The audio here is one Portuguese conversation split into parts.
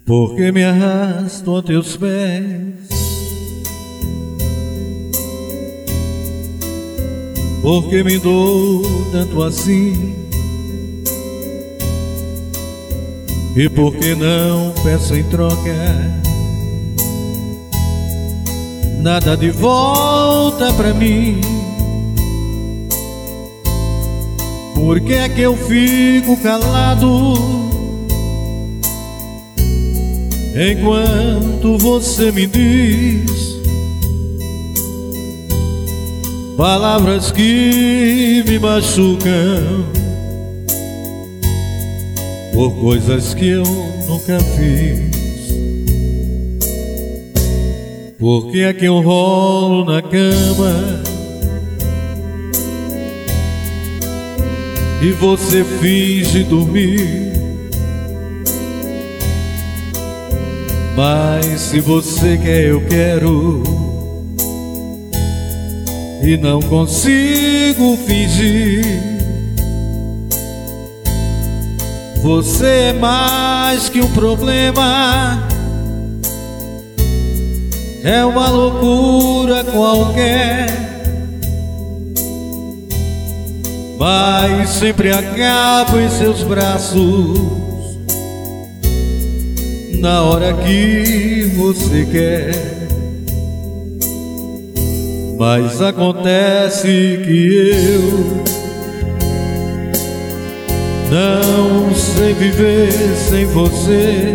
Porque me arrasto a teus pés, porque me dou tanto assim, e porque não peço em troca nada de volta pra mim. Por que é que eu fico calado enquanto você me diz palavras que me machucam por coisas que eu nunca fiz? Por que é que eu rolo na cama e você finge dormir? Mas se você quer, eu quero, e não consigo fingir. Você é mais que um problema, é uma loucura qualquer, mas sempre acabo em seus braços na hora que você quer. Mas acontece que eu não sei viver sem você,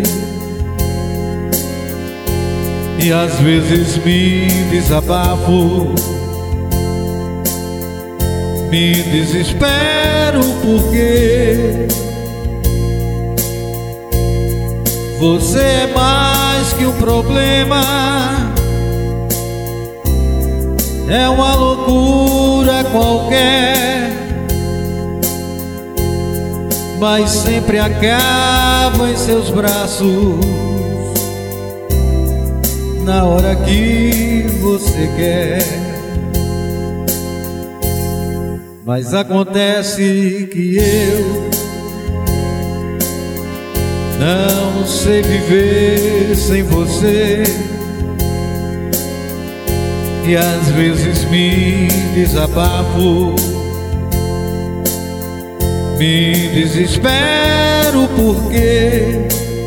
e às vezes me desabafo, me desespero porque você é mais que um problema, é uma loucura qualquer, mas sempre acaba em seus braços na hora que você quer. Mas acontece que eu não sei viver sem você, e às vezes me desabafo, me desespero porque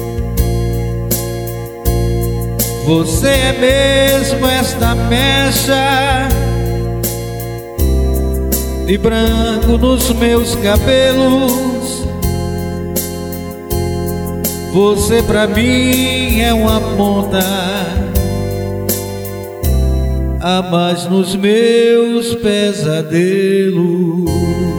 você é mesmo esta mecha de branco nos meus cabelos. Você pra mim é uma ponta a mais nos meus pesadelos.